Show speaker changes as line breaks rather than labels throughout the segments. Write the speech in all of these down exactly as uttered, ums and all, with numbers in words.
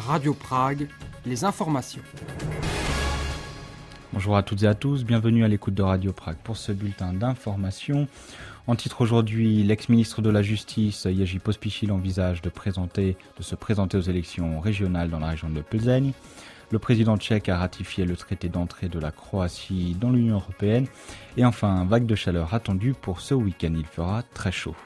Radio Prague, les informations.
Bonjour à toutes et à tous, bienvenue à l'écoute de Radio Prague pour ce bulletin d'information. En titre aujourd'hui, l'ex-ministre de la Justice, Jerzy Pospíšil, envisage de, présenter, de se présenter aux élections régionales dans la région de Plzeň. Le président tchèque a ratifié le traité d'entrée de la Croatie dans l'Union européenne. Et enfin, vague de chaleur attendue pour ce week-end, il fera très chaud.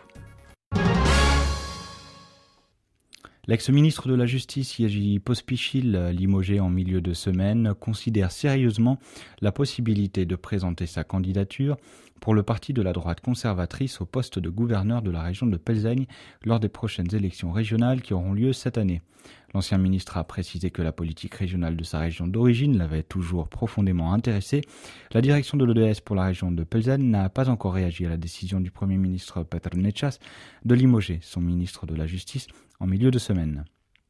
L'ex-ministre de la Justice, Jerzy Pospíšil, limogé en milieu de semaine, considère sérieusement la possibilité de présenter sa candidature pour le parti de la droite conservatrice au poste de gouverneur de la région de Plzeň lors des prochaines élections régionales qui auront lieu cette année. L'ancien ministre a précisé que la politique régionale de sa région d'origine l'avait toujours profondément intéressé. La direction de l'O D S pour la région de Plzeň n'a pas encore réagi à la décision du Premier ministre Petr Nečas de limoger son ministre de la Justice en milieu de semaine.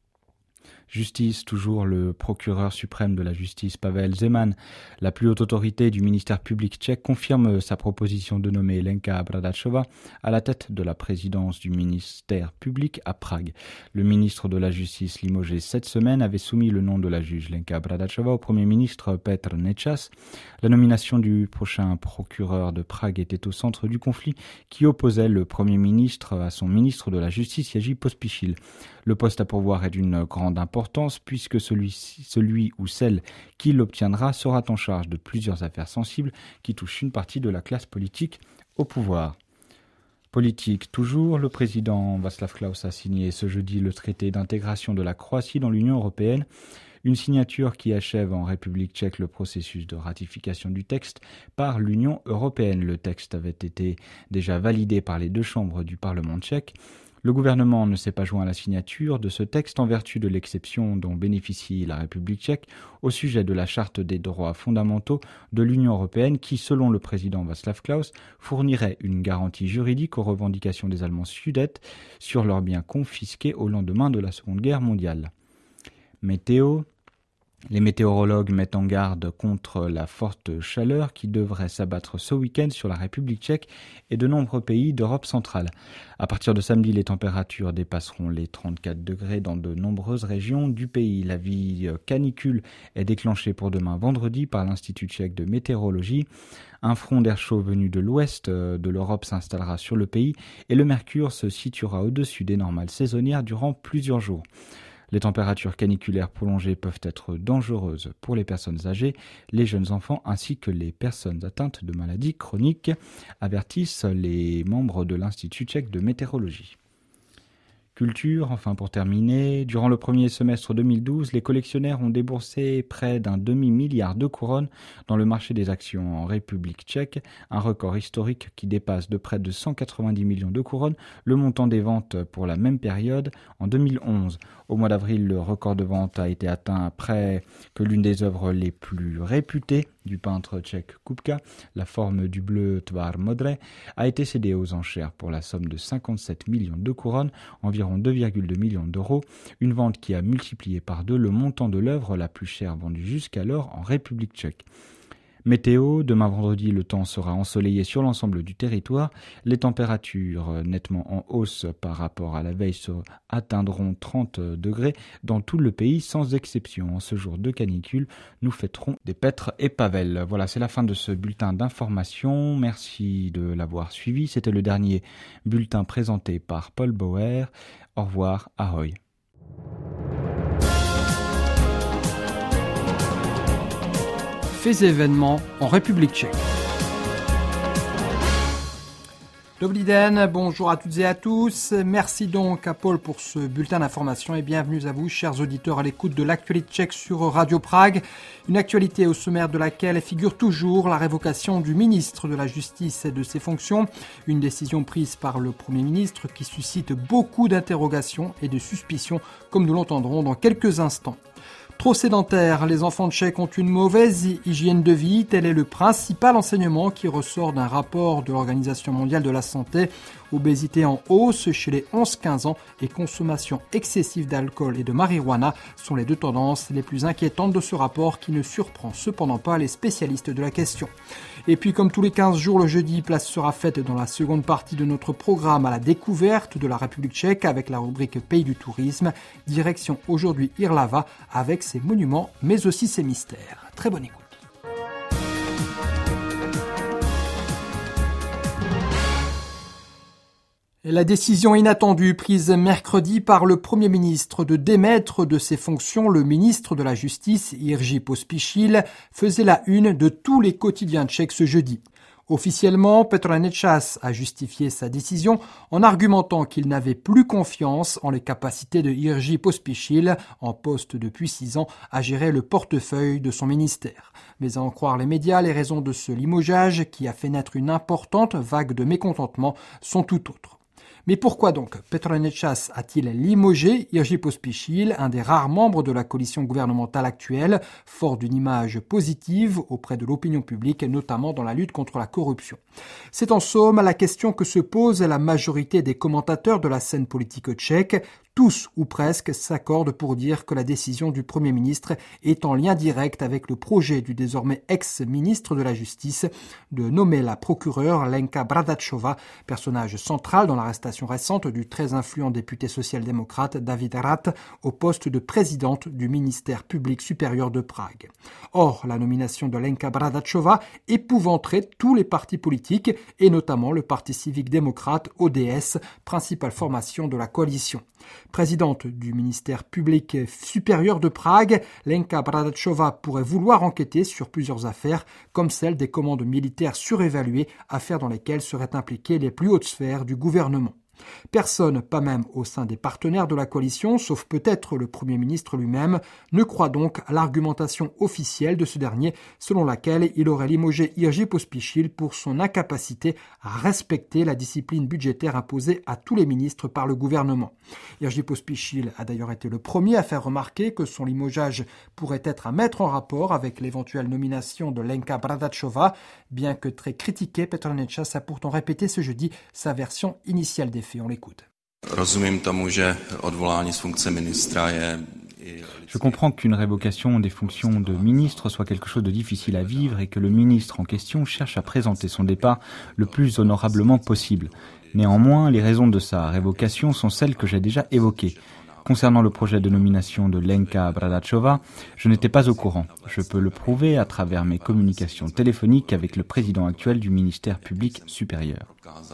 Justice, toujours le procureur suprême de la justice Pavel Zeman, la plus haute autorité du ministère public tchèque, confirme sa proposition de nommer Lenka Bradáčová à la tête de la présidence du ministère public à Prague. Le ministre de la Justice limogé cette semaine avait soumis le nom de la juge Lenka Bradáčová au Premier ministre Petr Nečas. La nomination du prochain procureur de Prague était au centre du conflit qui opposait le Premier ministre à son ministre de la Justice Jerzy Pospíšil. Le poste à pourvoir est d'une grande importance puisque celui, celui ou celle qui l'obtiendra sera en charge de plusieurs affaires sensibles qui touchent une partie de la classe politique au pouvoir. Politique toujours, le président Václav Klaus a signé ce jeudi le traité d'intégration de la Croatie dans l'Union européenne, une signature qui achève en République tchèque le processus de ratification du texte par l'Union européenne. Le texte avait été déjà validé par les deux chambres du Parlement tchèque. Le gouvernement ne s'est pas joint à la signature de ce texte en vertu de l'exception dont bénéficie la République tchèque au sujet de la Charte des droits fondamentaux de l'Union européenne qui, selon le président Václav Klaus, fournirait une garantie juridique aux revendications des Allemands sudètes sur leurs biens confisqués au lendemain de la Seconde Guerre mondiale. Météo. Les météorologues mettent en garde contre la forte chaleur qui devrait s'abattre ce week-end sur la République tchèque et de nombreux pays d'Europe centrale. À partir de samedi, les températures dépasseront les trente-quatre degrés dans de nombreuses régions du pays. La vie canicule est déclenchée pour demain vendredi par l'Institut tchèque de météorologie. Un front d'air chaud venu de l'ouest de l'Europe s'installera sur le pays et le mercure se situera au-dessus des normales saisonnières durant plusieurs jours. Les températures caniculaires prolongées peuvent être dangereuses pour les personnes âgées, les jeunes enfants ainsi que les personnes atteintes de maladies chroniques, avertissent les membres de l'Institut tchèque de météorologie. Culture, enfin pour terminer, durant le premier semestre deux mille douze, les collectionneurs ont déboursé près d'un demi-milliard de couronnes dans le marché des actions en République tchèque, un record historique qui dépasse de près de cent quatre-vingt-dix millions de couronnes le montant des ventes pour la même période en deux mille onze. Au mois d'avril, le record de vente a été atteint après que l'une des œuvres les plus réputées du peintre tchèque Kupka, La forme du bleu Tvar Modré, a été cédée aux enchères pour la somme de cinquante-sept millions de couronnes, environ deux virgule deux millions d'euros, une vente qui a multiplié par deux le montant de l'œuvre la plus chère vendue jusqu'alors en République tchèque. Météo, demain vendredi, le temps sera ensoleillé sur l'ensemble du territoire. Les températures nettement en hausse par rapport à la veille atteindront trente degrés dans tout le pays, sans exception. En ce jour de canicule, nous fêterons des Petr et Pavel. Voilà, c'est la fin de ce bulletin d'information. Merci de l'avoir suivi. C'était le dernier bulletin présenté par Paul Bauer. Au revoir, ahoy.
Faits et événements en République tchèque. Dobrý den, bonjour à toutes et à tous. Merci donc à Paul pour ce bulletin d'information et bienvenue à vous, chers auditeurs, à l'écoute de l'actualité tchèque sur Radio Prague. Une actualité au sommaire de laquelle figure toujours la révocation du ministre de la Justice et de ses fonctions. Une décision prise par le Premier ministre qui suscite beaucoup d'interrogations et de suspicions, comme nous l'entendrons dans quelques instants. Trop sédentaires, les enfants tchèques ont une mauvaise hygiène de vie. Tel est le principal enseignement qui ressort d'un rapport de l'Organisation mondiale de la santé Obésité en hausse chez les onze quinze ans et consommation excessive d'alcool et de marijuana sont les deux tendances les plus inquiétantes de ce rapport qui ne surprend cependant pas les spécialistes de la question. Et puis comme tous les quinze jours, le jeudi, place sera faite dans la seconde partie de notre programme à la découverte de la République tchèque avec la rubrique Pays du tourisme. Direction aujourd'hui Irlava avec ses monuments mais aussi ses mystères. Très bonne écoute. La décision inattendue prise mercredi par le Premier ministre de démettre de ses fonctions le ministre de la Justice, Jiří Pospíšil, faisait la une de tous les quotidiens tchèques ce jeudi. Officiellement, Petr Nečas a justifié sa décision en argumentant qu'il n'avait plus confiance en les capacités de Jiří Pospíšil, en poste depuis six ans, à gérer le portefeuille de son ministère. Mais à en croire les médias, les raisons de ce limogeage, qui a fait naître une importante vague de mécontentement, sont tout autres. Mais pourquoi donc Petr Nečas a-t-il limogé Jiří Pospíšil, un des rares membres de la coalition gouvernementale actuelle, fort d'une image positive auprès de l'opinion publique, notamment dans la lutte contre la corruption? C'est en somme la question que se pose la majorité des commentateurs de la scène politique tchèque. Tous, ou presque, s'accordent pour dire que la décision du Premier ministre est en lien direct avec le projet du désormais ex-ministre de la Justice de nommer la procureure Lenka Bradáčová, personnage central dans l'arrestation récente du très influent député social-démocrate David Rath, au poste de présidente du ministère public supérieur de Prague. Or, la nomination de Lenka Bradáčová épouvanterait tous les partis politiques, et notamment le Parti civique démocrate O D S, principale formation de la coalition. Présidente du ministère public supérieur de Prague, Lenka Bradáčová pourrait vouloir enquêter sur plusieurs affaires, comme celle des commandes militaires surévaluées, affaires dans lesquelles seraient impliquées les plus hautes sphères du gouvernement. Personne, pas même au sein des partenaires de la coalition, sauf peut-être le Premier ministre lui-même, ne croit donc à l'argumentation officielle de ce dernier, selon laquelle il aurait limogé Jiří Pospíšil pour son incapacité à respecter la discipline budgétaire imposée à tous les ministres par le gouvernement. Jiří Pospíšil a d'ailleurs été le premier à faire remarquer que son limogeage pourrait être à mettre en rapport avec l'éventuelle nomination de Lenka Bradáčová. Bien que très critiqué, Petr Nečas a pourtant répété ce jeudi sa version initiale des faits. On l'écoute.
Je comprends qu'une révocation des fonctions de ministre soit quelque chose de difficile à vivre et que le ministre en question cherche à présenter son départ le plus honorablement possible. Néanmoins, les raisons de sa révocation sont celles que j'ai déjà évoquées. Concernant le projet de nomination de Lenka Bradáčová, je n'étais pas au courant. Je peux le prouver à travers mes communications téléphoniques avec le président actuel du ministère public supérieur.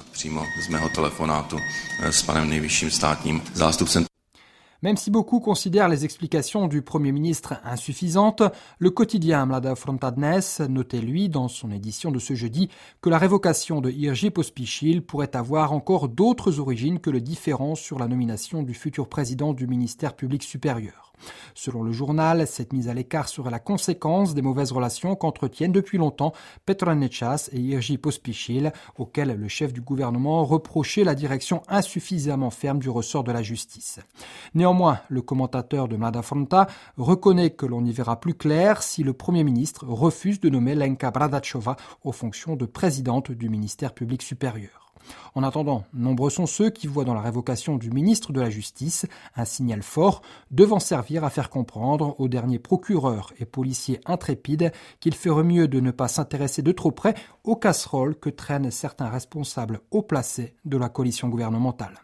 Même si beaucoup considèrent les explications du Premier ministre insuffisantes, le quotidien Mladá Fronta Dnes notait lui dans son édition de ce jeudi que la révocation de Jiří Pospíšil pourrait avoir encore d'autres origines que le différend sur la nomination du futur président du ministère public supérieur. Selon le journal, cette mise à l'écart serait la conséquence des mauvaises relations qu'entretiennent depuis longtemps Petr Nečas et Jiří Pospíšil, auxquels le chef du gouvernement reprochait la direction insuffisamment ferme du ressort de la justice. Néanmoins, le commentateur de Mladá Fronta reconnaît que l'on y verra plus clair si le Premier ministre refuse de nommer Lenka Bradáčová aux fonctions de présidente du ministère public supérieur. En attendant, nombreux sont ceux qui voient dans la révocation du ministre de la Justice un signal fort devant servir à faire comprendre aux derniers procureurs et policiers intrépides qu'il ferait mieux de ne pas s'intéresser de trop près aux casseroles que traînent certains responsables haut placés de la coalition gouvernementale.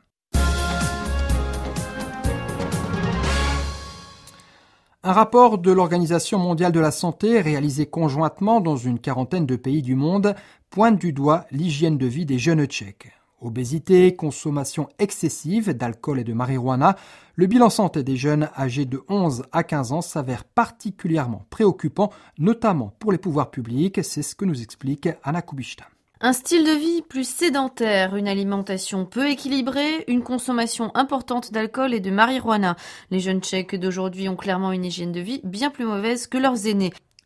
Un rapport de l'Organisation mondiale de la santé, réalisé conjointement dans une quarantaine de pays du monde, pointe du doigt l'hygiène de vie des jeunes Tchèques. Obésité, consommation excessive d'alcool et de marijuana, le bilan santé des jeunes âgés de onze à quinze ans s'avère particulièrement préoccupant, notamment pour les pouvoirs publics, c'est ce que nous explique Anna Kubishta.
Un style de vie plus sédentaire, une alimentation peu équilibrée, une consommation importante d'alcool et de marijuana. Les jeunes Tchèques d'aujourd'hui ont clairement une hygiène de vie bien plus mauvaise que leurs aînés.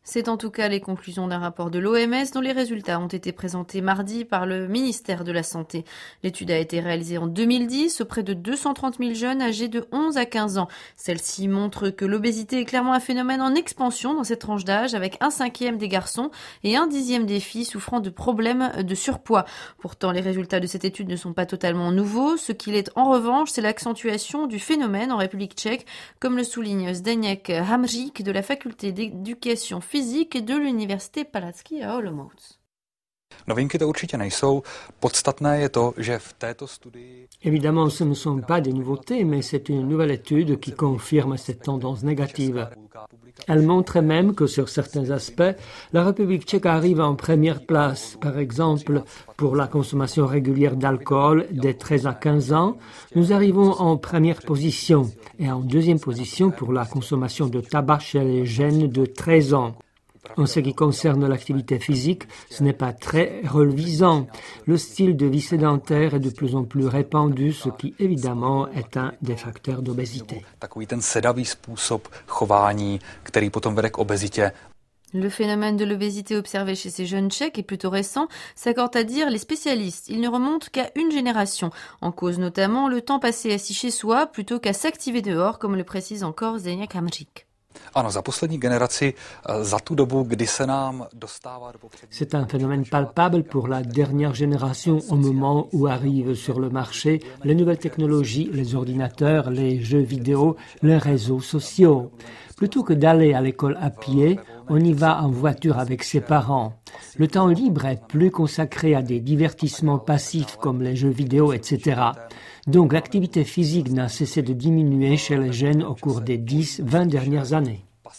C'est en tout cas les conclusions d'un rapport de l'O M S dont les résultats ont été présentés mardi par le ministère de la Santé. L'étude a été réalisée en deux mille dix auprès de deux cent trente mille jeunes âgés de onze à quinze ans. Celle-ci montre que l'obésité est clairement un phénomène en expansion dans cette tranche d'âge, avec un cinquième des garçons et un dixième des filles souffrant de problèmes de surpoids. Pourtant, les résultats de cette étude ne sont pas totalement nouveaux. Ce qu'il est en revanche, c'est l'accentuation du phénomène en République tchèque, comme le souligne Zdeněk Hamřík de la faculté d'éducation physique de l'université Palacký à Olomouc.
Novinky to určitě nejsou. Podstatné je to, že v této studii...
Évidemment, ce ne sont pas des nouveautés, mais c'est une nouvelle étude qui confirme cette tendance négative. Elle montre même que sur certains aspects, la République tchèque arrive en première place. Par exemple, pour la consommation régulière d'alcool des treize à quinze ans, nous arrivons en première position et en deuxième position pour la consommation de tabac chez les jeunes de treize ans. En ce qui concerne l'activité physique, ce n'est pas très reluisant. Le style de vie sédentaire est de plus en plus répandu, ce qui évidemment est un des facteurs d'obésité.
Takový ten sedavý způsob chování, který potom vede k obezitě.
Le phénomène de l'obésité observé chez ces jeunes Tchèques est plutôt récent, s'accordent à dire les spécialistes. Il ne remonte qu'à une génération, en cause notamment le temps passé assis chez soi plutôt qu'à s'activer dehors, comme le précise encore Zdeněk Hamřík.
Ano, za poslední generaci, za tu dobu, kdy se nám dostává do popředí.
C'est un phénomène palpable pour la dernière génération au moment où arrivent sur le marché les nouvelles technologies, les ordinateurs, les jeux vidéo, les réseaux sociaux. Plutôt que d'aller à l'école à pied, on y va en voiture avec ses parents. Le temps libre est plus consacré à des divertissements passifs comme les jeux vidéo, et cetera. Donc l'activité physique n'a cessé de diminuer chez les jeunes au cours des dix vingt dernières années.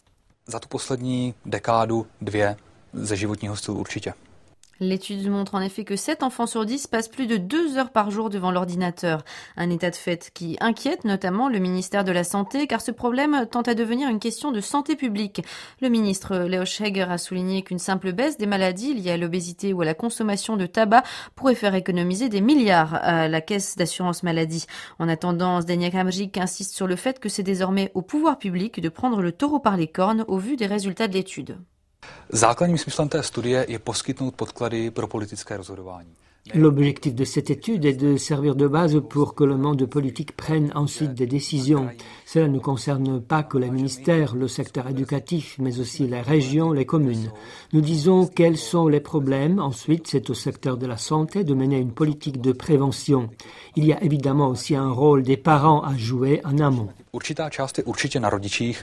Za tu poslední dekádu, dvě, ze životního stylu určitě.
L'étude montre en effet que sept enfants sur dix passent plus de deux heures par jour devant l'ordinateur. Un état de fait qui inquiète notamment le ministère de la Santé, car ce problème tend à devenir une question de santé publique. Le ministre Léo Schäger a souligné qu'une simple baisse des maladies liées à l'obésité ou à la consommation de tabac pourrait faire économiser des milliards à la caisse d'assurance maladie. En attendant, Zdeněk Hamřík insiste sur le fait que c'est désormais au pouvoir public de prendre le taureau par les cornes au vu des résultats de l'étude.
Základním smyslem té studie je poskytnout podklady pro politické rozhodování.
L'objectif de cette étude est de servir de base pour que le monde politique prenne ensuite des décisions. Cela ne concerne pas que les ministères, le secteur éducatif, mais aussi les régions, les communes. Nous disons quels sont les problèmes. Ensuite, c'est au secteur de la santé de mener une politique de prévention. Il y a évidemment aussi un rôle des parents à jouer en amont.
Určitá část je určitě na rodičích.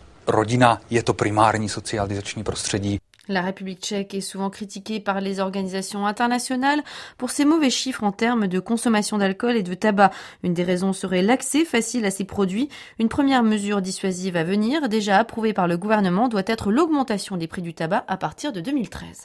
Rodina je to primární socializační prostředí.
La République tchèque est souvent critiquée par les organisations internationales pour ses mauvais chiffres en termes de consommation d'alcool et de tabac. Une des raisons serait l'accès facile à ces produits. Une première mesure dissuasive à venir, déjà approuvée par le gouvernement, doit être l'augmentation des prix du tabac à partir de deux mille treize.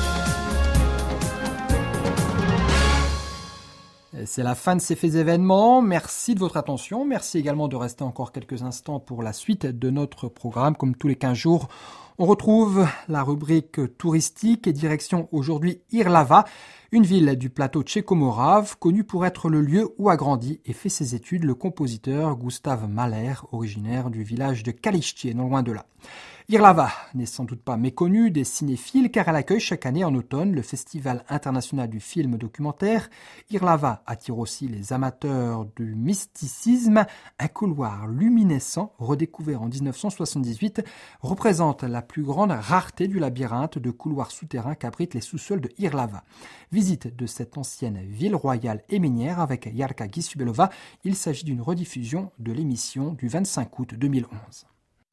C'est la fin de ces faits événements. Merci de votre attention. Merci également de rester encore quelques instants pour la suite de notre programme. Comme tous les quinze jours, on retrouve la rubrique touristique et direction aujourd'hui Irlava, une ville du plateau tchéco-morave connue pour être le lieu où a grandi et fait ses études le compositeur Gustav Mahler, originaire du village de Kaliszcie, non loin de là. Irlava n'est sans doute pas méconnue des cinéphiles car elle accueille chaque année en automne le Festival international du film documentaire. Irlava attire aussi les amateurs du mysticisme. Un couloir luminescent redécouvert en dix-neuf cent soixante-dix-huit représente la plus grande rareté du labyrinthe de couloirs souterrains qu'abritent les sous-sols de Irlava. Visite de cette ancienne ville royale et minière avec Jarka Gisubelova. Il s'agit d'une rediffusion de l'émission du vingt-cinq août deux mille onze.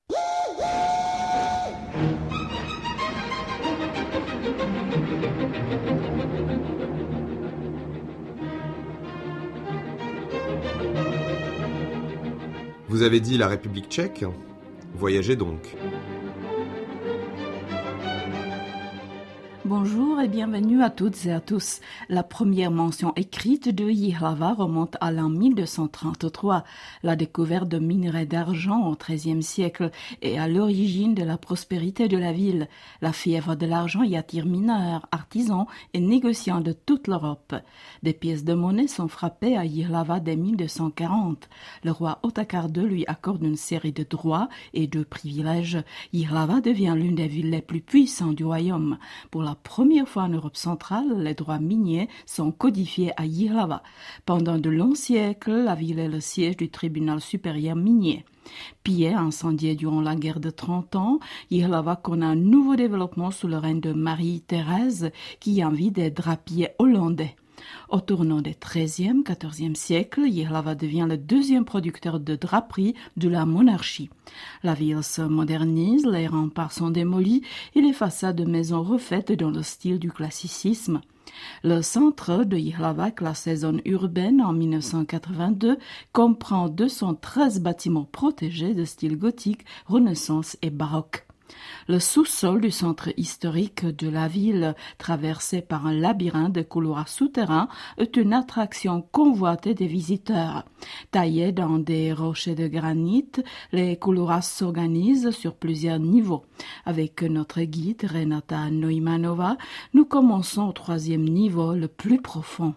Vous avez dit la République tchèque ? Voyagez donc.
Bonjour et bienvenue à toutes et à tous. La première mention écrite de Jihlava remonte à l'an mille deux cent trente-trois. La découverte de minerais d'argent au treizième siècle est à l'origine de la prospérité de la ville. La fièvre de l'argent y attire mineurs, artisans et négociants de toute l'Europe. Des pièces de monnaie sont frappées à Jihlava dès mille deux cent quarante. Le roi Otakar deux lui accorde une série de droits et de privilèges. Jihlava devient l'une des villes les plus puissantes du royaume. Pour la première fois en Europe centrale, les droits miniers sont codifiés à Jihlava. Pendant de longs siècles, la ville est le siège du tribunal supérieur minier. Pillée, incendiée durant la guerre de trente ans, Jihlava connaît un nouveau développement sous le règne de Marie-Thérèse, qui envie des drapiers hollandais. Au tournant des treizième, quatorzième siècles, Jihlava devient le deuxième producteur de draperies de la monarchie. La ville se modernise, les remparts sont démolis et les façades de maisons refaites dans le style du classicisme. Le centre de Jihlava, classé zone urbaine en mille neuf cent quatre-vingt-deux, comprend deux cent treize bâtiments protégés de style gothique, renaissance et baroque. Le sous-sol du centre historique de la ville, traversé par un labyrinthe de couloirs souterrains, est une attraction convoitée des visiteurs. Taillés dans des rochers de granit, les couloirs s'organisent sur plusieurs niveaux. Avec notre guide Renata Neumanova, nous commençons au troisième niveau, le plus profond.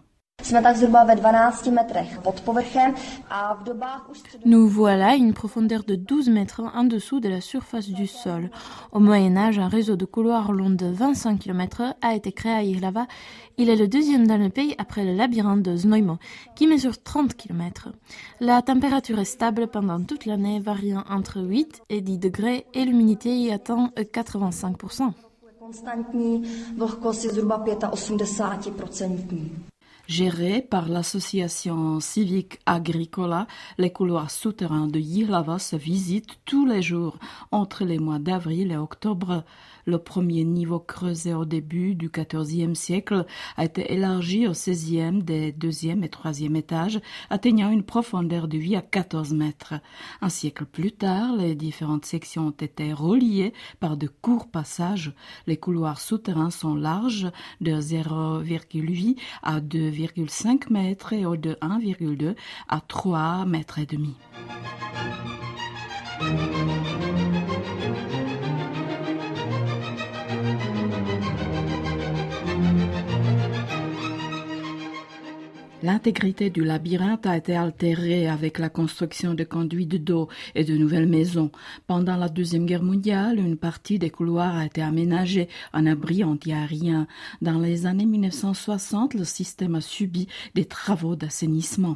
Nous voilà à une profondeur de douze mètres en dessous de la surface du sol. Au Moyen-Âge, un réseau de couloirs long de vingt-cinq kilomètres a été créé à Jihlava. Il est le deuxième dans le pays après le labyrinthe de Znojmo, qui mesure trente kilomètres. La température est stable pendant toute l'année, variant entre huit et dix degrés, et l'humidité y atteint quatre-vingt-cinq pour cent.
Gérés par l'association civique Agricola, les couloirs souterrains de Jihlava se visitent tous les jours entre les mois d'avril et octobre. Le premier niveau creusé au début du quatorzième siècle a été élargi au seizième des deuxième et troisième étages, atteignant une profondeur de huit à quatorze mètres. Un siècle plus tard, les différentes sections ont été reliées par de courts passages. Les couloirs souterrains sont larges de zéro virgule huit à deux virgule cinq mètres et de un virgule deux à trois mètres et demi. L'intégrité du labyrinthe a été altérée avec la construction de conduits d'eau et de nouvelles maisons. Pendant la Deuxième Guerre mondiale, une partie des couloirs a été aménagée en abri anti-aérien. Dans les années mille neuf cent soixante, le système a subi des travaux d'assainissement.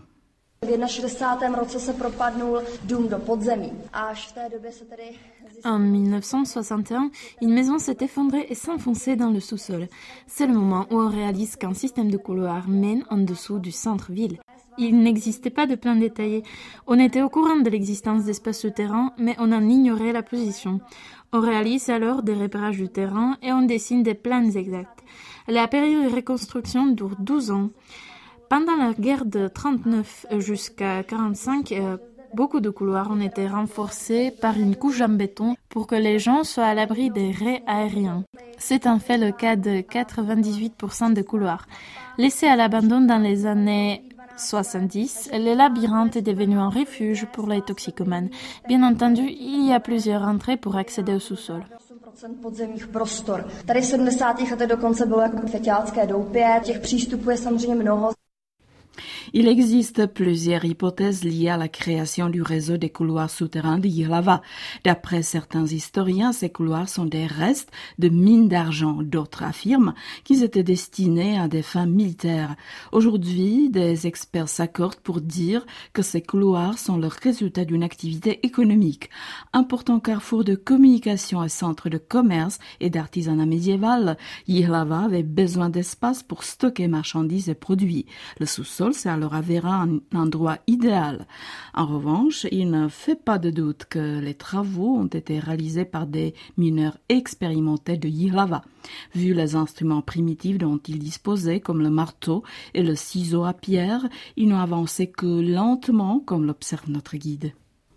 En mille neuf cent soixante et un, une maison s'est effondrée et s'enfonçait dans le sous-sol. C'est le moment où on réalise qu'un système de couloirs mène en dessous du centre-ville. Il n'existait pas de plan détaillé. On était au courant de l'existence d'espaces souterrains, mais on en ignorait la position. On réalise alors des repérages du terrain et on dessine des plans exacts. La période de reconstruction dure douze ans. Pendant la guerre de trente-neuf jusqu'à quarante-cinq, euh, beaucoup de couloirs ont été renforcés par une couche en béton pour que les gens soient à l'abri des raies aériens. C'est en fait le cas de quatre-vingt-dix-huit pour cent des couloirs. Laissés à l'abandon dans les années soixante-dix, le labyrinthe est devenu un refuge pour les toxicomanes. Bien entendu, il y a plusieurs entrées pour accéder au sous-sol.
podzemních prostor. Tady v sedmdesátých letech dokonce bylo jako feťácké doupě, těch přístupů je samozřejmě mnoho.
Il existe plusieurs hypothèses liées à la création du réseau des couloirs souterrains de Jihlava. D'après certains historiens, ces couloirs sont des restes de mines d'argent. D'autres affirment qu'ils étaient destinés à des fins militaires. Aujourd'hui, des experts s'accordent pour dire que ces couloirs sont le résultat d'une activité économique. Important carrefour de communication et centre de commerce et d'artisanat médiéval, Jihlava avait besoin d'espace pour stocker marchandises et produits. Le sous-sol s'est alors avéré un endroit idéal. En revanche, il ne fait pas de doute que les travaux ont été réalisés par des mineurs expérimentés de Jihlava. Vu les instruments primitifs dont ils disposaient, comme le marteau et le ciseau à pierre, ils n'ont avancé que lentement, comme l'observe notre guide.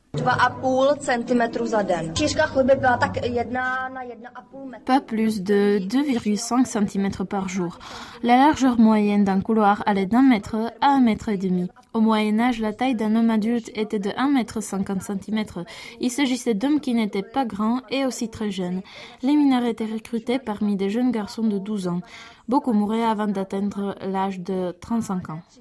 Pas plus de deux virgule cinq centimètres par jour. La largeur moyenne d'un couloir allait d'un mètre à un mètre et demi. Au Moyen-Âge, la taille d'un homme adulte était de un mètre cinquante centimètres. Il s'agissait d'hommes qui n'étaient pas grands et aussi très jeunes. Les mineurs étaient recrutés parmi des jeunes garçons de douze ans. Beaucoup mouraient avant d'atteindre l'âge de trente-cinq ans.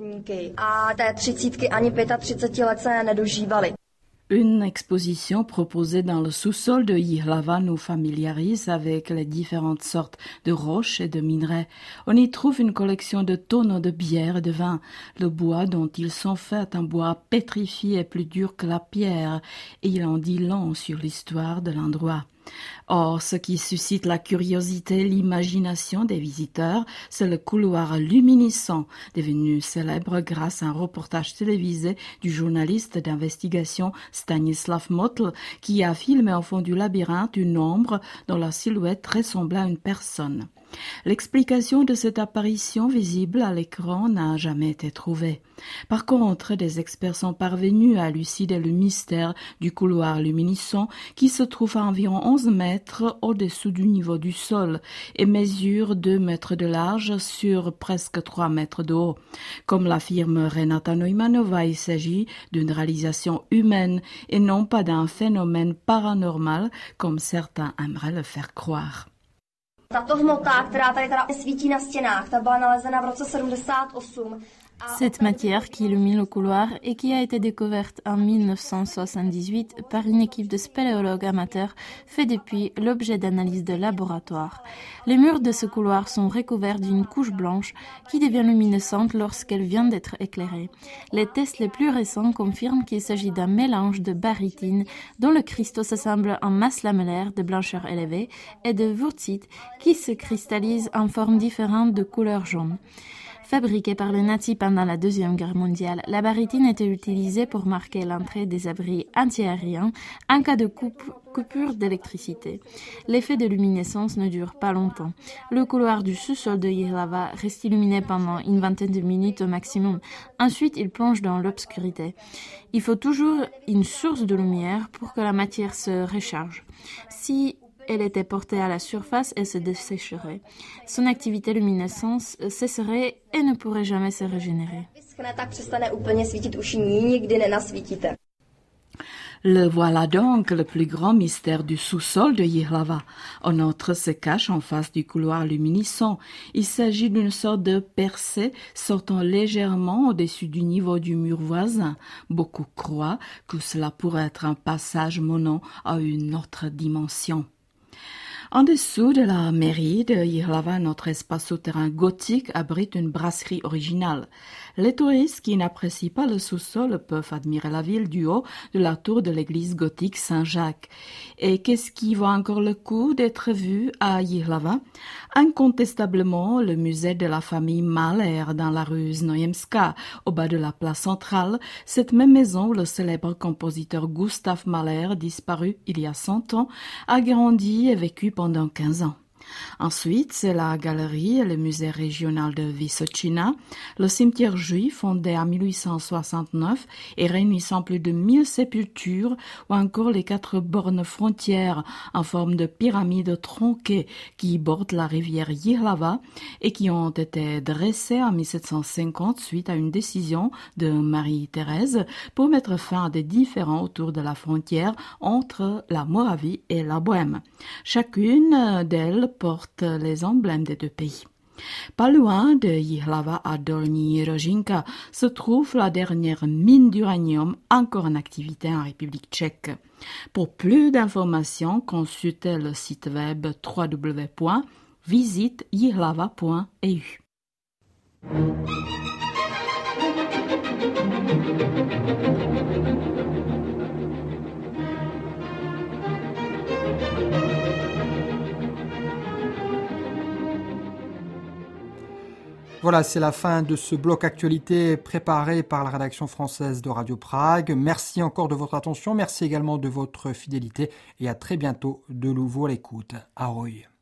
Une exposition proposée dans le sous-sol de Jihlava nous familiarise avec les différentes sortes de roches et de minerais. On y trouve une collection de tonneaux de bière et de vin. Le bois dont ils sont faits est un bois pétrifié et plus dur que la pierre, et il en dit long sur l'histoire de l'endroit. Or, ce qui suscite la curiosité et l'imagination des visiteurs, c'est le couloir luminescent, devenu célèbre grâce à un reportage télévisé du journaliste d'investigation Stanislav Motl, qui a filmé au fond du labyrinthe une ombre dont la silhouette ressemblait à une personne. L'explication de cette apparition visible à l'écran n'a jamais été trouvée. Par contre, des experts sont parvenus à élucider le mystère du couloir luminescent qui se trouve à environ onze mètres au-dessous du niveau du sol et mesure deux mètres de large sur presque trois mètres de haut. Comme l'affirme Renata Neumanova, il s'agit d'une réalisation humaine et non pas d'un phénomène paranormal comme certains aimeraient le faire croire.
Tato hmota, která tady teda svítí na stěnách, ta byla nalezena v roce sedmdesát osm.
Cette matière qui illumine le couloir et qui a été découverte en mille neuf cent soixante-dix-huit par une équipe de spéléologues amateurs fait depuis l'objet d'analyse de laboratoire. Les murs de ce couloir sont recouverts d'une couche blanche qui devient luminescente lorsqu'elle vient d'être éclairée. Les tests les plus récents confirment qu'il s'agit d'un mélange de barytine dont le cristaux s'assemble en masse lamellaire de blancheur élevée et de wurtzite qui se cristallise en formes différentes de couleur jaune. Fabriquée par les nazis pendant la Deuxième Guerre mondiale, la barytine était utilisée pour marquer l'entrée des abris antiaériens en cas de coupe, coupure d'électricité. L'effet de luminescence ne dure pas longtemps. Le couloir du sous-sol de Jihlava reste illuminé pendant une vingtaine de minutes au maximum. Ensuite, il plonge dans l'obscurité. Il faut toujours une source de lumière pour que la matière se recharge. Si elle était portée à la surface, elle se dessécherait. Son activité luminescence cesserait et ne pourrait jamais se régénérer.
Le voilà donc le plus grand mystère du sous-sol de Jihlava. Un autre se cache en face du couloir luminescent. Il s'agit d'une sorte de percée sortant légèrement au-dessus du niveau du mur voisin. Beaucoup croient que cela pourrait être un passage menant à une autre dimension. En dessous de la mairie de Jihlava, notre espace souterrain gothique abrite une brasserie originale. Les touristes qui n'apprécient pas le sous-sol peuvent admirer la ville du haut de la tour de l'église gothique Saint-Jacques. Et qu'est-ce qui vaut encore le coup d'être vu à Jihlava? Incontestablement, le musée de la famille Mahler dans la rue Znojemska, au bas de la place centrale, cette même maison où le célèbre compositeur Gustav Mahler, disparu il y a cent ans, a grandi et vécu pendant quinze ans. Ensuite, c'est la galerie et le musée régional de Vysočina, le cimetière juif fondé en mille huit cent soixante-neuf et réunissant plus de mille sépultures, ou encore les quatre bornes frontières en forme de pyramide tronquée qui bordent la rivière Jihlava et qui ont été dressées en mille sept cent cinquante suite à une décision de Marie-Thérèse pour mettre fin à des différends autour de la frontière entre la Moravie et la Bohême. Chacune d'elles porte les emblèmes des deux pays. Pas loin de Jihlava à Dolní Rožinka se trouve la dernière mine d'uranium encore en activité en République tchèque. Pour plus d'informations, consultez le site web w w w point visite jihlava point e u.
Voilà, c'est la fin de ce bloc actualité préparé par la rédaction française de Radio Prague. Merci encore de votre attention, merci également de votre fidélité et à très bientôt de nouveau à l'écoute. Ahoj.